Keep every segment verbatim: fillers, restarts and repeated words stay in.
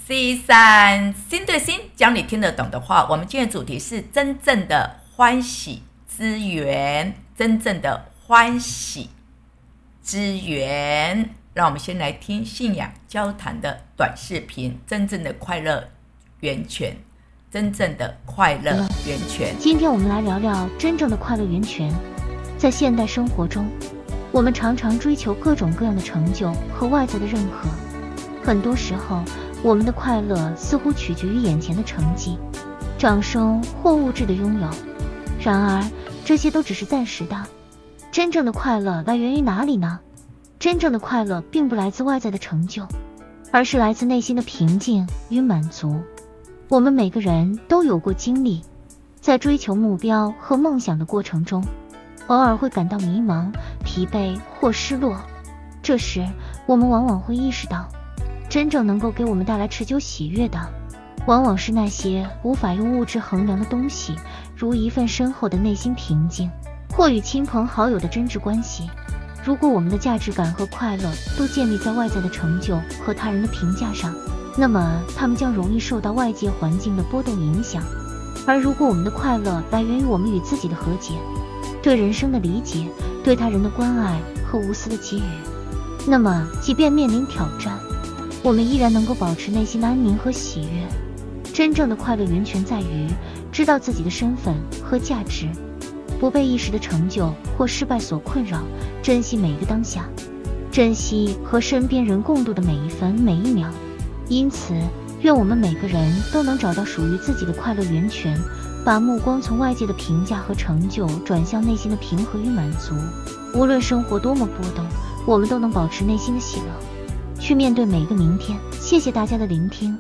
C 三心对心，讲你听得懂的话。我们今天的主题是真正的欢喜之源，真正的欢喜之源。让我们先来听信仰交谈的短视频，真正的快乐源泉，真正的快乐源泉。 今天我们来聊聊真正的快乐源泉。在现代生活中，我们常常追求各种各样的成就和外在的认可，很多时候我们的快乐似乎取决于眼前的成绩、掌声或物质的拥有。然而这些都只是暂时的，真正的快乐来源于哪里呢？真正的快乐并不来自外在的成就，而是来自内心的平静与满足。我们每个人都有过经历，在追求目标和梦想的过程中，偶尔会感到迷茫、疲惫或失落。这时我们往往会意识到，真正能够给我们带来持久喜悦的，往往是那些无法用物质衡量的东西，如一份深厚的内心平静，或与亲朋好友的真挚关系。如果我们的价值感和快乐都建立在外在的成就和他人的评价上，那么他们将容易受到外界环境的波动影响。而如果我们的快乐来源于我们与自己的和解，对人生的理解，对他人的关爱和无私的给予，那么即便面临挑战，我们依然能够保持内心的安宁和喜悦。真正的快乐源泉在于知道自己的身份和价值，不被一时的成就或失败所困扰，珍惜每一个当下，珍惜和身边人共度的每一分每一秒。因此，愿我们每个人都能找到属于自己的快乐源泉，把目光从外界的评价和成就转向内心的平和与满足。无论生活多么波动，我们都能保持内心的喜乐，去面对每一个明天。谢谢大家的聆听。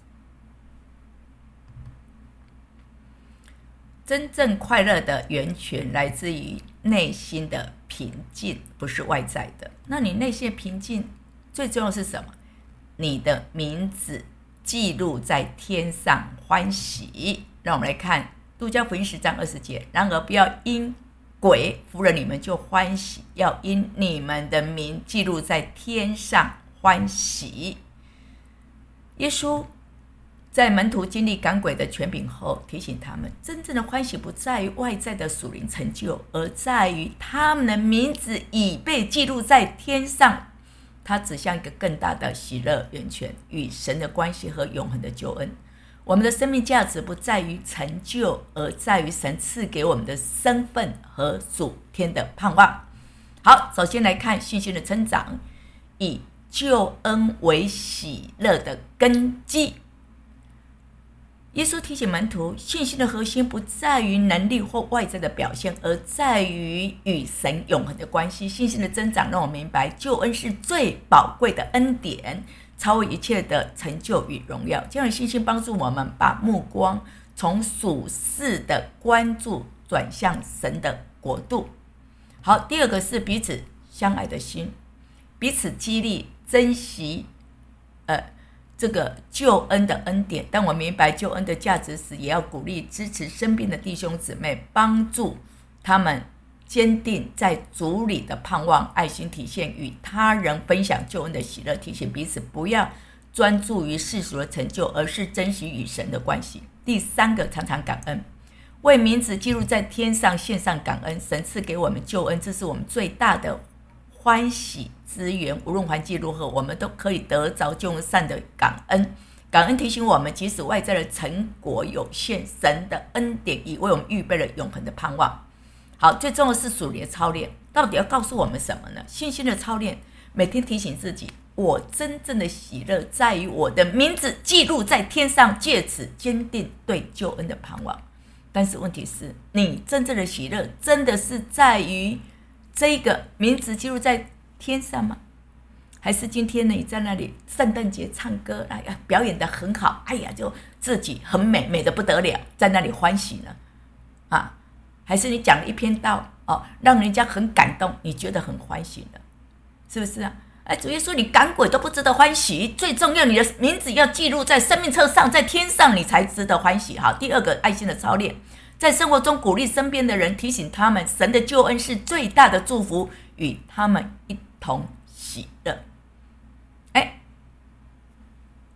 真正快乐的源泉来自于内心的平静，不是外在的。那你内心的平静最重要是什么？你的名字记录在天上，欢喜。让我们来看路加福音十章二十节，然而不要因鬼服了你们就欢喜，要因你们的名记录在天上，欢喜。耶稣在门徒经历赶鬼的权柄后，提醒他们，真正的欢喜不在于外在的属灵成就，而在于他们的名字已被记录在天上。它指向一个更大的喜乐源泉，与神的关系和永恒的救恩。我们的生命价值不在于成就，而在于神赐给我们的身份和属天的盼望。好，首先来看信心的增长，以救恩为喜乐的根基。耶稣提醒门徒，信心的核心不在于能力或外在的表现，而在于与神永恒的关系。信心的增长让我明白，救恩是最宝贵的恩典，超越一切的成就与荣耀。这样的信心帮助我们把目光从属世的关注转向神的国度。好，第二个是彼此相爱的心，彼此激励珍惜呃这个救恩的恩典。当我明白救恩的价值时，也要鼓励支持身边的弟兄姊妹，帮助他们坚定在主里的盼望，爱心体现与他人分享救恩的喜乐，提醒彼此不要专注于世俗的成就，而是珍惜与神的关系。第三个，常常感恩，为名字记录在天上献上感恩。神赐给我们救恩，这是我们最大的欢喜之源，无论环境如何，我们都可以得着救恩上的感恩。感恩提醒我们，即使外在的成果有限，神的恩典已为我们预备了永恒的盼望。好，最重要的是属灵的操练，到底要告诉我们什么呢？信心的操练，每天提醒自己，我真正的喜乐在于我的名字记录在天上，借此坚定对救恩的盼望。但是问题是，你真正的喜乐真的是在于这个名字记录在天上吗？还是今天呢，你在那里圣诞节唱歌，哎呀，表演得很好，哎呀，就自己很美，美得不得了，在那里欢喜呢？啊，还是你讲了一篇道哦，让人家很感动，你觉得很欢喜的，是不是啊？哎，主耶稣，你赶鬼都不值得欢喜，最重要，你的名字要记录在生命册上，在天上，你才值得欢喜。好，第二个，爱心的操练，在生活中鼓励身边的人，提醒他们，神的救恩是最大的祝福，与他们一同喜乐。哎，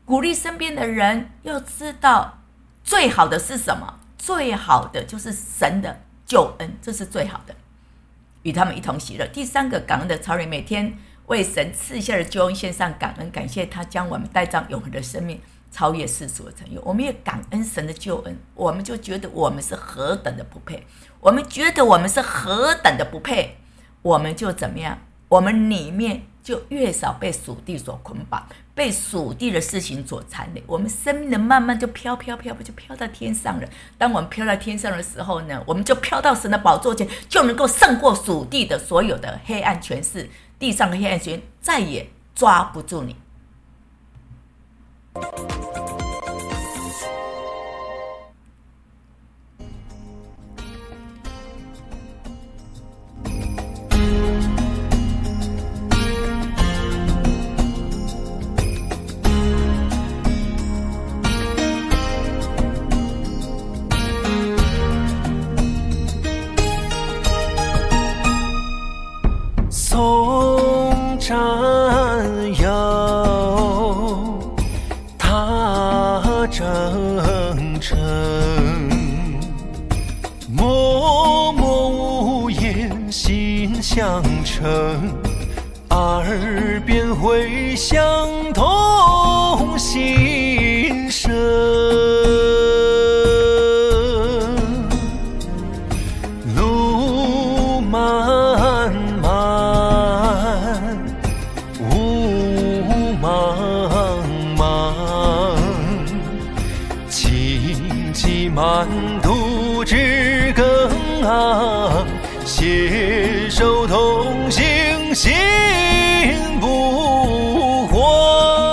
鼓励身边的人，要知道最好的是什么？最好的就是神的救恩，这是最好的，与他们一同喜乐。第三个，感恩的操练，每天为神赐下的救恩献上感恩，感谢他将我们带上永恒的生命，超越世俗的成就。我们也感恩神的救恩，我们就觉得我们是何等的不配，我们觉得我们是何等的不配，我们就怎么样？我们里面就越少被属地所捆绑，被属地的事情所缠累，我们生命的慢慢就飘飘飘就飘到天上了。当我们飘到天上的时候呢，我们就飘到神的宝座前，就能够胜过属地的所有的黑暗权势，地上的黑暗权再也抓不住你。 送战友，踏征程，默默无言心相承，耳边回响同心声。路漫漫，雾茫茫，荆棘满途知更昂，携手同行心不慌。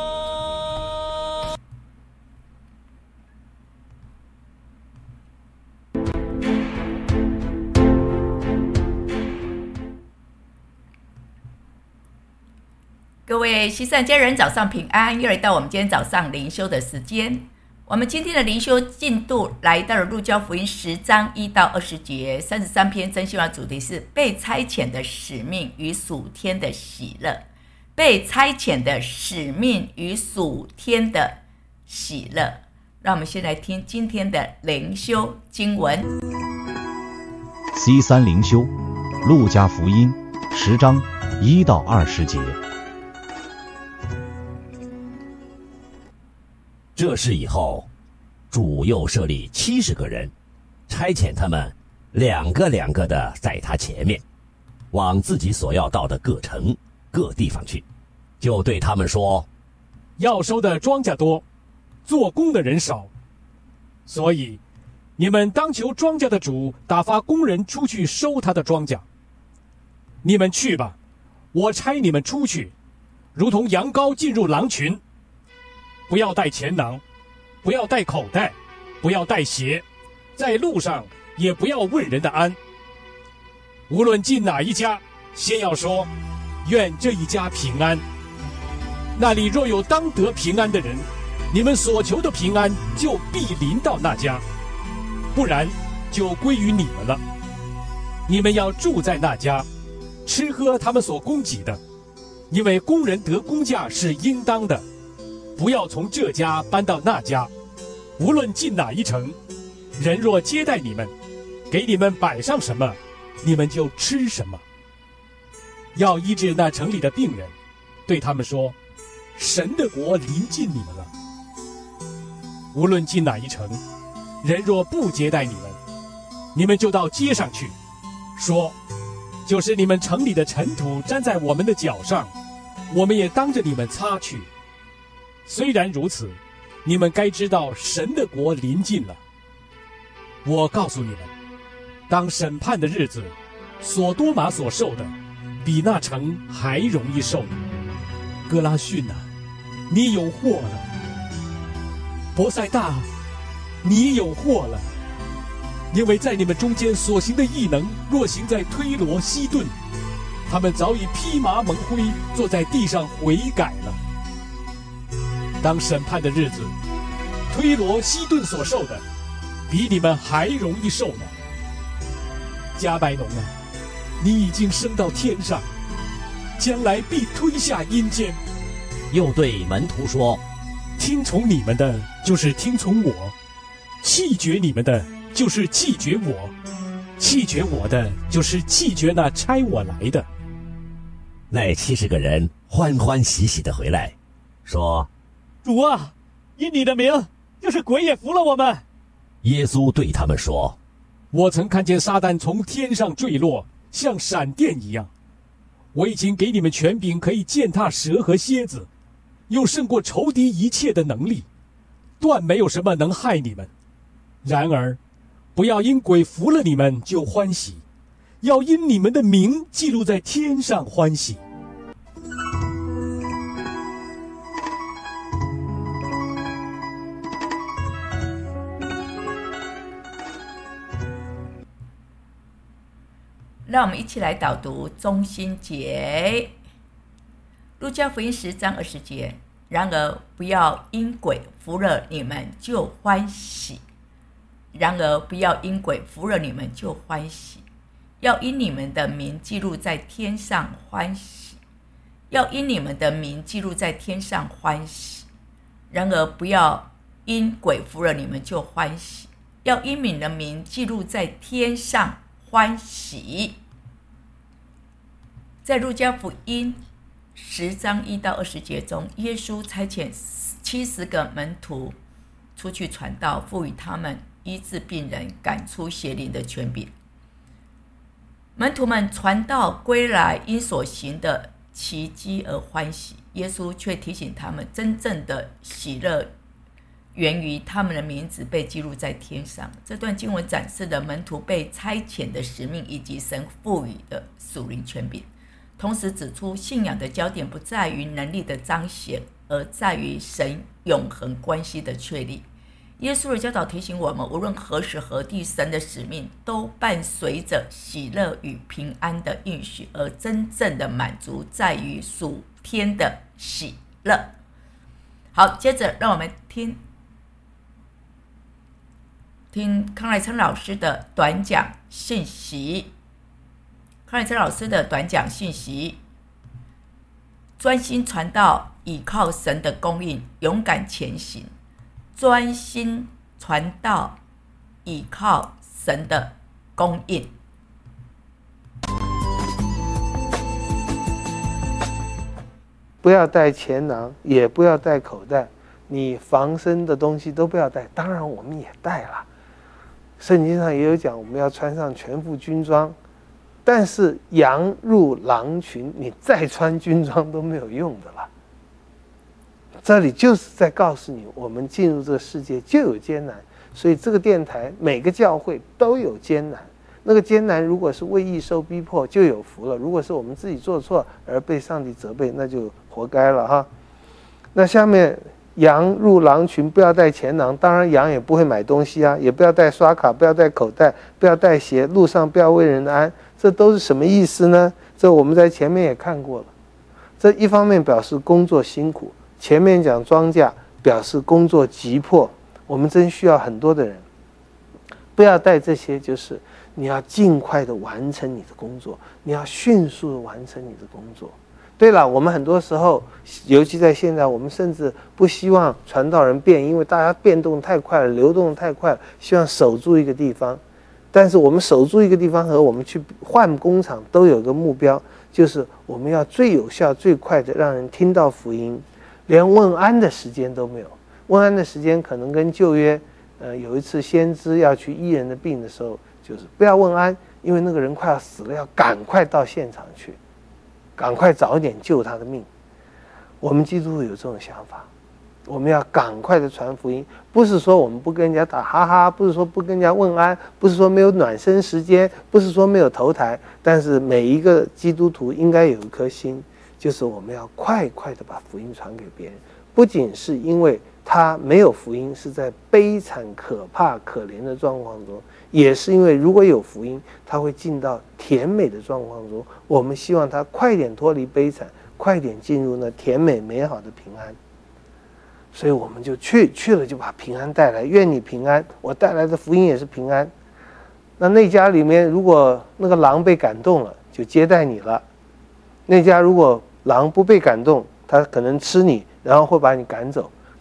各位西善家人早上平安，又来到我们今天早上灵修的时间。我们今天的灵修进度来到了路加福音十章一到二十节，三十三篇真希望主题是被差遣的使命与属天的喜乐。被差遣的使命与属天的喜乐。让我们先来听今天的灵修经文。 C 三灵修，路加福音十章一到二十节。 这事以后，主又设立七十个人，差遣他们两个两个的在他前面，往自己所要到的各城各地方去，就对他们说： 要收的庄稼多，做工的人少，所以你们当求庄稼的主打发工人出去收他的庄稼。你们去吧，我差你们出去，如同羊羔进入狼群。不要带钱囊，不要带口袋，不要带鞋，在路上也不要问人的安。无论进哪一家，先要说：愿这一家平安。那里若有当得平安的人，你们所求的平安就必临到那家，不然就归于你们了。你们要住在那家，吃喝他们所供给的，因为工人得工价是应当的。不要从这家搬到那家，无论进哪一城，人若接待你们，给你们摆上什么，你们就吃什么。要医治那城里的病人，对他们说：神的国临近你们了。无论进哪一城，人若不接待你们，你们就到街上去，说：就是你们城里的尘土沾在我们的脚上，我们也当着你们擦去。虽然如此，你们该知道神的国临近了。我告诉你们，当审判的日子，所多玛所受的，比那城还容易受。哥拉汛啊，你有祸了；伯赛大，你有祸了。因为在你们中间所行的异能，若行在推罗、西顿，他们早已披麻蒙灰，坐在地上悔改了。当审判的日子，推罗、西顿所受的，比你们还容易受呢。加百农啊，你已经升到天上，将来必推下阴间。 又对门徒说： 听从你们的，就是听从我；弃绝你们的，就是弃绝我；弃绝我的，就是弃绝那差我来的。” 那七十个人欢欢喜喜地回来，说：“ 主啊，因你的名，就是鬼也服了我们。” 耶稣对他们说：“ 我曾看见撒旦从天上坠落，像闪电一样。我已经给你们权柄，可以践踏蛇和蝎子，又胜过仇敌一切的能力，断没有什么能害你们。然而，不要因鬼服了你们就欢喜，要因你们的名记录在天上欢喜。” 让我们一起来导读中心节，路加福音十章二十节。然而不要因鬼服了你们就欢喜，然而不要因鬼服了你们就欢喜，要因你们的名记录在天上欢喜，要因你们的名记录在天上欢喜。然而不要因鬼服了你们就欢喜，要因你们的名记录在天上欢喜。在路加福音十章一到二十节中，耶稣差遣七十个门徒出去传道，赋予他们医治病人、赶出邪灵的权柄。门徒们传道归来，因所行的奇迹而欢喜。耶稣却提醒他们，真正的喜乐源于他们的名字被记录在天上。这段经文展示了门徒被差遣的使命以及神赋予的属灵权柄，同时指出信仰的焦点不在于能力的彰显，而在于神永恒关系的确立。耶稣的教导提醒我们，无论何时何地，神的使命都伴随着喜乐与平安的应许，而真正的满足在于属天的喜乐。好，接着让我们听听康来琛老师的短讲信息。康来琛老师的短讲信息：专心传道，倚靠神的供应，勇敢前行。专心传道，倚靠神的供应。 不要带钱囊，也不要带口袋，你防身的东西都不要带。当然我们也带了，圣经上也有讲，我们要穿上全副军装。但是羊入狼群，你再穿军装都没有用的了。这里就是在告诉你，我们进入这个世界就有艰难，所以这个电台每个教会都有艰难。那个艰难如果是为义受逼迫，就有福了；如果是我们自己做错而被上帝责备，那就活该了哈。那下面羊入狼群，不要带钱囊，当然羊也不会买东西啊，也不要带刷卡，不要带口袋，不要带鞋，路上不要为人安。这都是什么意思呢？这我们在前面也看过了。这一方面表示工作辛苦，前面讲庄稼表示工作急迫，我们真需要很多的人。不要带这些，就是你要尽快的完成你的工作，你要迅速的完成你的工作。对了，我们很多时候，尤其在现在，我们甚至不希望传道人变，因为大家变动太快了，流动太快了，希望守住一个地方。但是我们守住一个地方和我们去换工厂都有个目标，就是我们要最有效、最快的让人听到福音，连问安的时间都没有。问安的时间可能跟旧约，呃，有一次先知要去医人的病的时候，就是不要问安，因为那个人快要死了，要赶快到现场去，赶快早一点救他的命。我们基督徒有这种想法，我们要赶快的传福音，不是说我们不跟人家打哈哈，不是说不跟人家问安，不是说没有暖身时间，不是说没有头台，但是每一个基督徒应该有一颗心，就是我们要快快的把福音传给别人，不仅是因为他没有福音，是在悲惨可怕可怜的状况中，也是因为如果有福音，他会进到甜美的状况中，我们希望他快点脱离悲惨，快点进入那甜美美好的平安。所以我们就去去了，就把平安带来，愿你平安，我带来的福音也是平安。那那家里面如果那个狼被感动了，就接待你了；那家如果狼不被感动，他可能吃你，然后会把你赶走。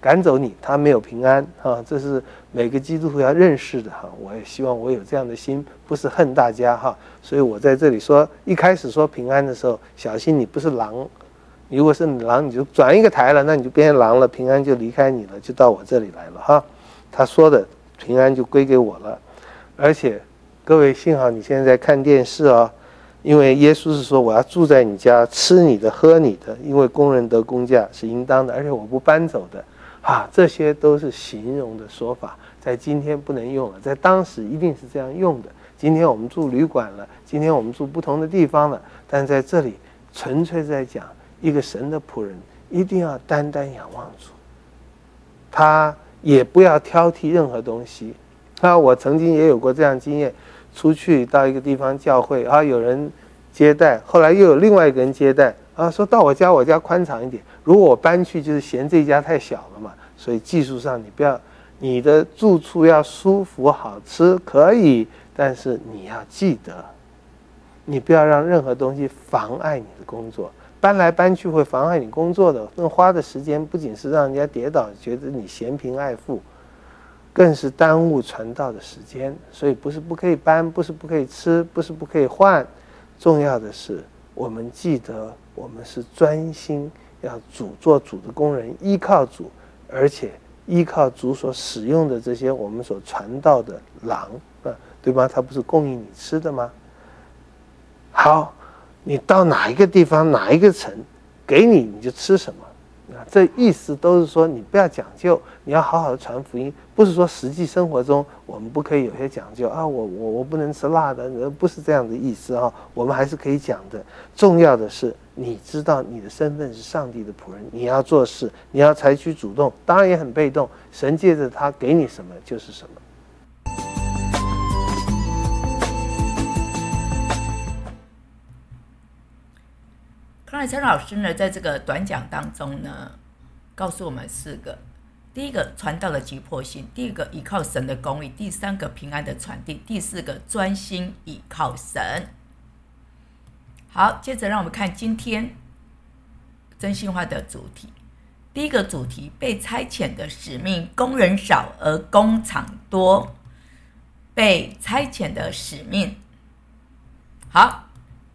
赶走你，他没有平安哈。这是每个基督徒要认识的哈。我也希望我有这样的心，不是恨大家哈。所以我在这里说，一开始说平安的时候，小心你不是狼。如果是狼，你就转一个台了，那你就变成狼了，平安就离开你了，就到我这里来了哈。他说的平安就归给我了。而且各位幸好你现在看电视哦，因为耶稣是说我要住在你家，吃你的喝你的，因为工人得工价是应当的，而且我不搬走的啊，这些都是形容的说法，在今天不能用了，在当时一定是这样用的。今天我们住旅馆了，今天我们住不同的地方了，但在这里纯粹在讲一个神的仆人一定要单单仰望主，他也不要挑剔任何东西。那我曾经也有过这样经验，出去到一个地方教会啊，有人接待，后来又有另外一个人接待啊，说到我家，我家宽敞一点，如果我搬去就是嫌这家太小了嘛，所以技术上你不要，你的住处要舒服好吃可以，但是你要记得，你不要让任何东西妨碍你的工作。搬来搬去会妨碍你工作的，那花的时间不仅是让人家跌倒，觉得你嫌贫爱富，更是耽误传道的时间。所以不是不可以搬，不是不可以吃，不是不可以换，重要的是我们记得我们是专心要主做主的工人，依靠主，而且依靠主所使用的这些我们所传道的粮啊，对吗？他不是供应你吃的吗？好，你到哪一个地方哪一个城给你你就吃什么啊，这意思都是说你不要讲究，你要好好的传福音，不是说实际生活中我们不可以有些讲究啊，我我我不能吃辣的，不是这样的意思啊，我们还是可以讲的。重要的是你知道你的身份是上帝的仆人，你要做事，你要采取主动，当然也很被动，神借着他给你什么就是什么。 康乃森老师呢，在这个短讲当中呢，告诉我们四个：第一个，传道的急迫性；第二个，依靠神的公义；第三个，平安的传递；第四个，专心依靠神。好，接着让我们看今天真心话的主题。第一个主题：被差遣的使命，工人少而工厂多。被差遣的使命，好。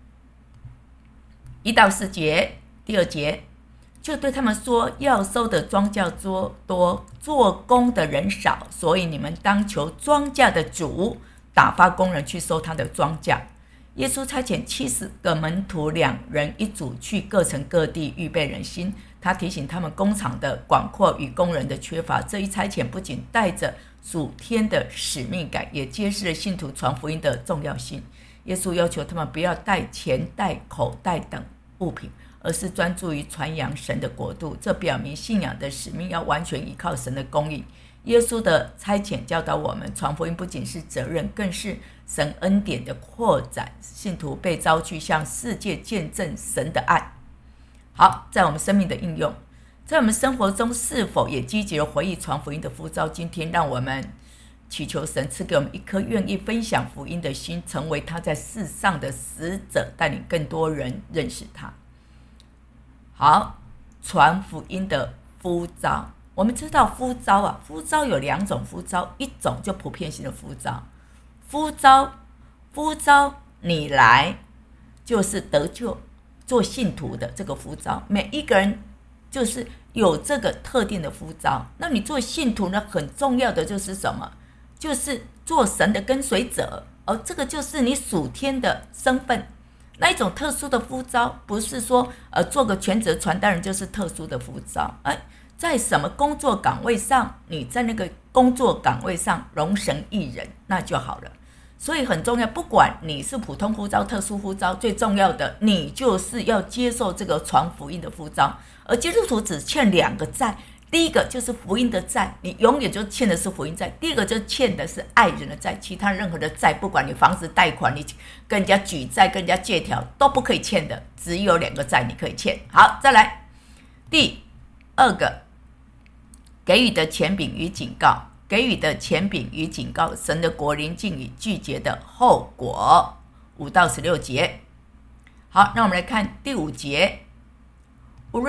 一到四节，第二节就对他们说：要收的庄稼多，做工的人少，所以你们当求庄稼的主打发工人去收他的庄稼。耶稣差遣七十个门徒，两人一组，去各城各地预备人心。他提醒他们工厂的广阔与工人的缺乏。这一差遣不仅带着属天的使命感，也揭示了信徒传福音的重要性。耶稣要求他们不要带钱袋、口袋等物品，而是专注于传扬神的国度。这表明信仰的使命要完全依靠神的供应。耶稣的差遣教导我们，传福音不仅是责任，更是神恩典的扩展。信徒被召去向世界见证神的爱。好，在我们生命的应用，在我们生活中是否也积极的回忆传福音的呼召？今天让我们祈求神赐给我们一颗愿意分享福音的心，成为他在世上的使者，带领更多人认识他。好，传福音的呼召，我们知道呼召啊，呼召有两种呼召，一种就普遍性的呼召，呼召呼召你来就是得救做信徒的这个呼召，每一个人就是有这个特定的呼召。那你做信徒呢，很重要的就是什么？就是做神的跟随者，而这个就是你属天的身份。那一种特殊的呼召，不是说呃做个全职传道人就是特殊的呼召，而在什么工作岗位上，你在那个工作岗位上容神一人，那就好了。所以很重要，不管你是普通呼召、特殊呼召，最重要的你就是要接受这个传福音的呼召。而基督徒只欠两个债。第一个就是福音的债，你永远就欠的是福音债。第二个就欠的是爱人的债，其他任何的债，不管你房子贷款，你跟人家举债、跟人家借条，都不可以欠的，只有两个债你可以欠。好，再来第二个，给予的权柄与警告，给予的权柄与警告，神的国临近与拒绝的后果，五到十六节。好，那我们来看第五节，无论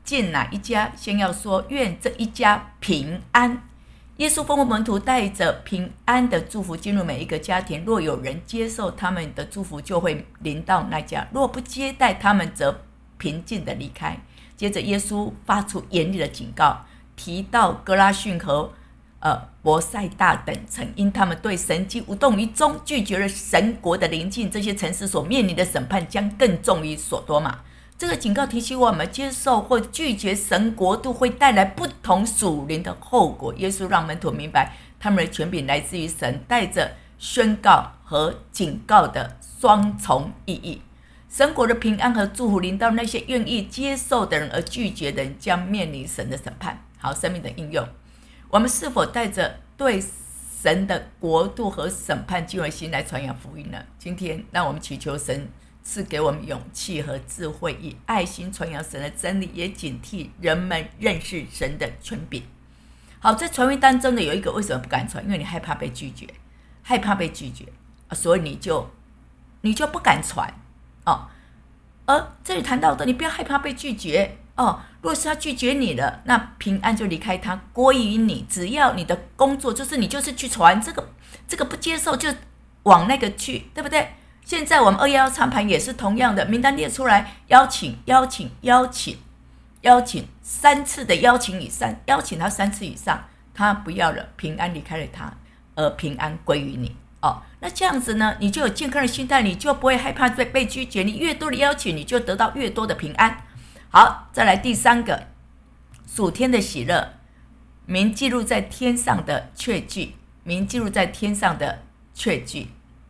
进哪一家，先要说愿这一家平安。耶稣吩咐门徒带着平安的祝福进入每一个家庭，若有人接受他们的祝福，就会临到那家；若不接待他们，则平静地离开。接着耶稣发出严厉的警告，提到格拉逊和呃伯赛大等城，因他们对神迹无动于衷，拒绝了神国的临近，这些城市所面临的审判将更重于所多玛。这个警告提醒我们，接受或拒绝神国度会带来不同属灵的后果。耶稣让门徒明白，他们的权柄来自于神，带着宣告和警告的双重意义。神国的平安和祝福临到那些愿意接受的人，而拒绝的人将面临神的审判。好，生命的应用，我们是否带着对神的国度和审判敬畏心来传扬福音呢？今天让我们祈求神赐给我们勇气和智慧，以爱心传扬神的真理，也警惕人们认识神的权柄。好，在传福音当中的有一个为什么不敢传？因为你害怕被拒绝，害怕被拒绝，所以你就你就不敢传哦。而这里谈到的，你不要害怕被拒绝哦。如果是他拒绝你了，那平安就离开他，归于你。只要你的工作就是你就是去传，这个这个不接受就往那个去，对不对？现在我们二一一餐盘也是同样的，名单列出来，邀请邀请邀请邀请三次的邀请以上，邀请他三次以上，他不要了，平安离开了他，而平安归于你哦。那这样子呢，你就有健康的心态，你就不会害怕被被拒绝，你越多的邀请，你就得到越多的平安。好，再来第三个，属天的喜乐，名记录在天上的确据，名记录在天上的确据。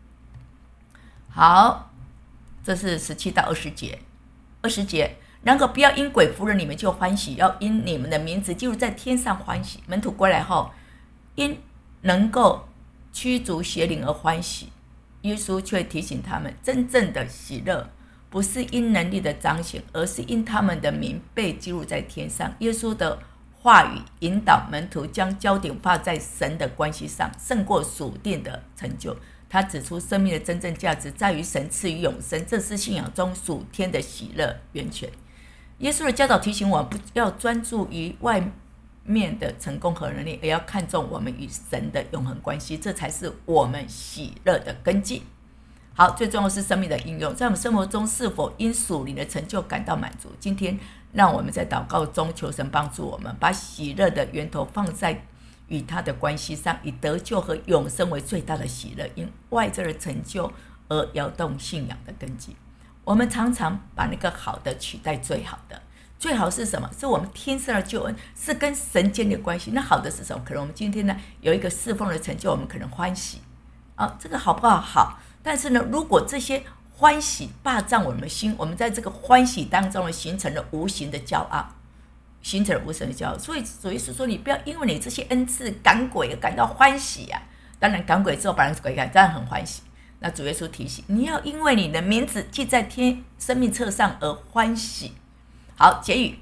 好，这是十七到二十节。二十节，然而不要因鬼服了你们就欢喜，要因你们的名字记录在天上欢喜。门徒归来后，因能够驱逐邪灵而欢喜。耶稣却提醒他们，真正的喜乐不是因能力的彰显，而是因他们的名被记录在天上。耶稣的话语引导门徒将焦点放在神的关系上，胜过属定的成就。他指出，生命的真正价值在于神赐予永生，这是信仰中属天的喜乐源泉。耶稣的教导提醒我们，不要专注于外面的成功和能力，而要看重我们与神的永恒关系，这才是我们喜乐的根基。好，最重要是生命的应用，在我们生活中是否因属灵的成就感到满足？今天让我们在祷告中求神帮助我们，把喜乐的源头放在与他的关系上，以得救和永生为最大的喜乐，因外在的成就而摇动信仰的根基。我们常常把那个好的取代最好的，最好是什么？是我们天生的救恩，是跟神间的关系。那好的是什么？可能我们今天呢有一个侍奉的成就，我们可能欢喜啊，这个好不好？好。但是呢，如果这些欢喜霸占我们的心，我们在这个欢喜当中呢，形成了无形的骄傲。形成了无神的骄傲，所以主耶稣说，你不要因为你这些恩赐赶鬼而感到欢喜啊！当然赶鬼之后把人鬼赶，当然很欢喜。那主耶稣提醒，你要因为你的名字记在天生命册上而欢喜。好，结语。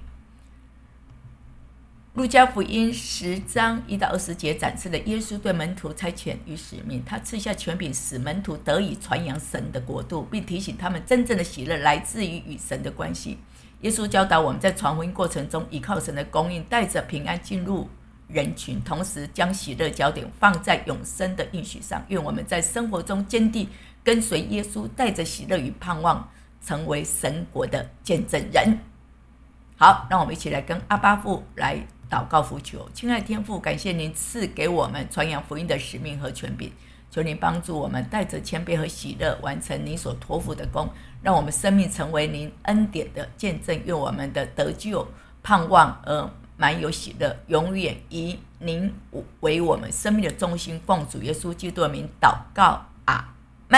路加福音十章一到二十节展示了耶稣对门徒差遣与使命，他赐下权柄，使门徒得以传扬神的国度，并提醒他们真正的喜乐来自于与神的关系。耶稣教导我们在传福音过程中，依靠神的供应，带着平安进入人群，同时将喜乐焦点放在永生的应许上。愿我们在生活中坚定跟随耶稣，带着喜乐与盼望，成为神国的见证人。好，让我们一起来跟阿爸父来祷告呼求。亲爱的天父，感谢您赐给我们传扬福音的使命和权柄，求您帮助我们带着谦卑和喜乐完成您所托付的工，让我们生命成为您恩典的见证。愿我们的得救盼望而满有喜乐，永远以您为我们生命的中心。奉主耶稣基督的名祷告，阿们。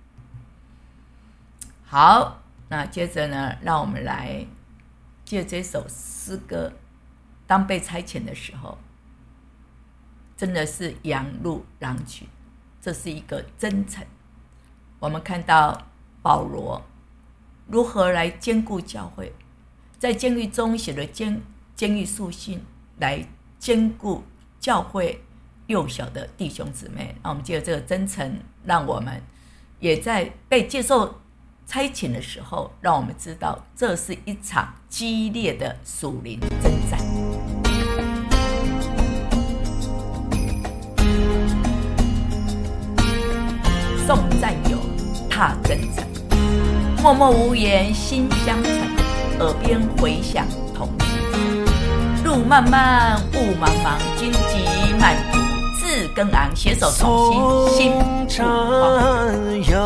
好，那接着呢，让我们来借这首诗歌，当被差遣的时候，真的是羊入狼群，这是一个真诚。我们看到保罗如何来兼顾教会，在监狱中写了监监狱书信，来兼顾教会幼小的弟兄姊妹。那我们借着这个真诚，让我们也在被接受差遣的时候，让我们知道这是一场激烈的属灵征战。颂赞友，踏征程，默默无言心相承，耳边回响同心声。路漫漫雾茫茫，荆棘满途自更昂，携手同心心不慌。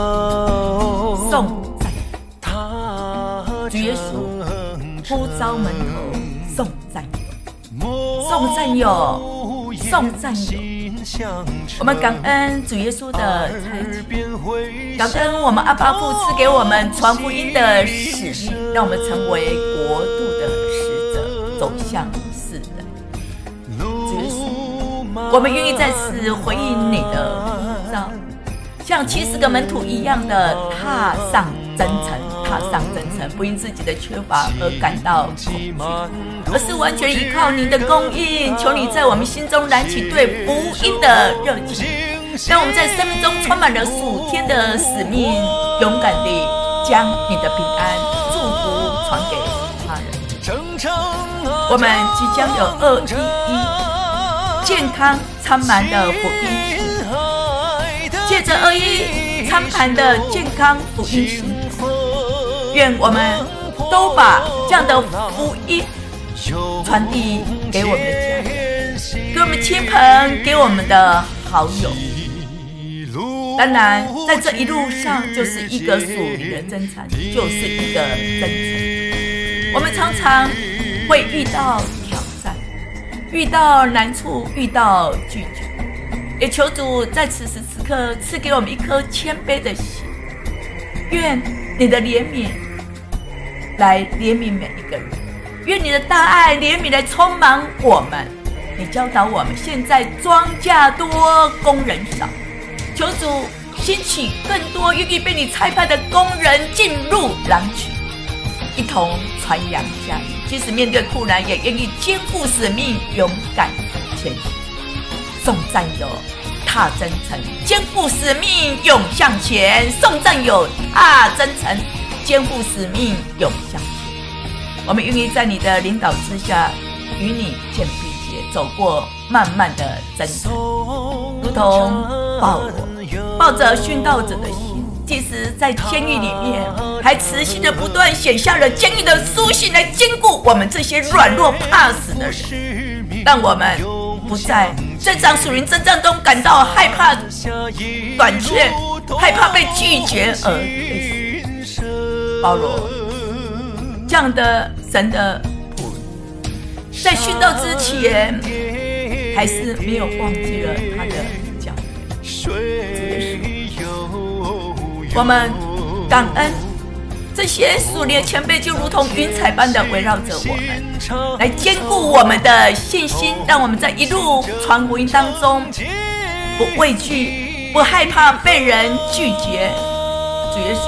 颂赞主耶稣呼召门徒，颂赞友，颂赞友，颂赞友。我们感恩主耶稣的差遣，感恩我们阿爸父赐给我们传福音的使命，让我们成为国度的使者，走向世人。主耶稣，我们愿意在此回应你的呼召，像七十个门徒一样的踏上征程，踏上征程，不因自己的缺乏而感到恐惧，而是完全依靠您的供应。求你在我们心中燃起对福音的热情，让我们在生命中充满了属天的使命，勇敢地将你的平安祝福传给他人。我们即将有二一一健康苍满的福音行，借着二一苍盘的健康福音行，愿我们都把这样的福音传递给我们的家人，给我们亲朋，给我们的好友。当然在这一路上就是一个属灵的征战，就是一个征程。我们常常会遇到挑战，遇到难处，遇到拒绝，也求主在此时此刻赐给我们一颗谦卑的心，愿你的怜悯来怜悯每一个人，愿你的大爱怜悯来充满我们。你教导我们，现在庄稼多，工人少，求主兴起更多愿意被你差派的工人进入狼群，一同传扬下去。即使面对困难，也愿意肩负使命，勇敢前行。颂赞友，踏征程，肩负使命，勇向前。颂赞友，踏征程，肩负使命，勇向前。我们愿意在你的领导之下，与你肩并肩，走过漫漫的征程，如同保罗抱着殉道者的心，即使在监狱里面，还持续的不断写下了坚毅的书信来坚固我们这些软弱怕死的人，让我们不在这场属灵征战中感到害怕短缺，害怕被拒绝而退缩。保罗这样的神的仆人，在殉道之前还是没有忘记了他的教诲。我们感恩这些属灵的前辈，就如同云彩般的围绕着我们，来坚固我们的信心，让我们在一路传福音当中不畏惧，不害怕被人拒绝。主耶稣，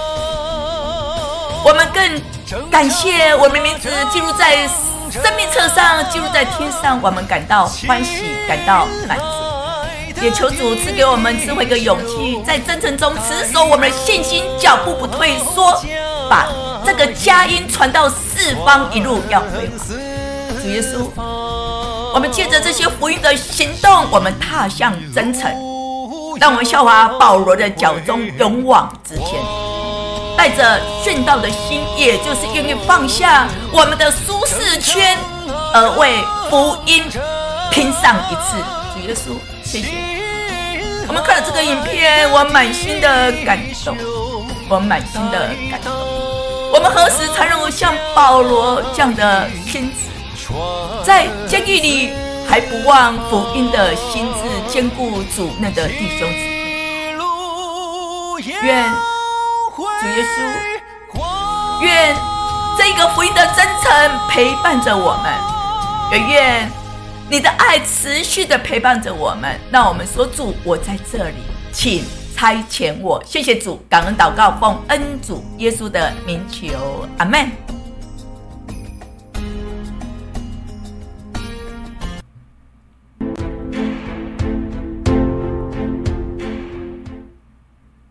我们更感谢我们的名字记录在生命册上，记录在天上，我们感到欢喜，感到满足。也求主赐给我们智慧跟勇气，在征程中持守我们的信心，脚步不退缩，把这个佳音传到四方，一路要辉煌。主耶稣，我们借着这些福音的行动，我们踏向征程，让我们效法保罗的脚中，勇往直前，带着殉道的心，也就是愿意放下我们的舒适圈，而为福音拼上一次。主耶稣，谢谢。我们看了这个影片，我满心的感动，我满心的感动。我们何时才能够像保罗这样的心志，在监狱里还不忘福音的心志，兼顾主内的弟兄姊妹？愿主耶稣，愿这个福音的真诚陪伴着我们，也愿你的爱持续的陪伴着我们，让我们说主，我在这里，请差遣我。谢谢主，感恩祷告，奉恩主耶稣的名求，阿们。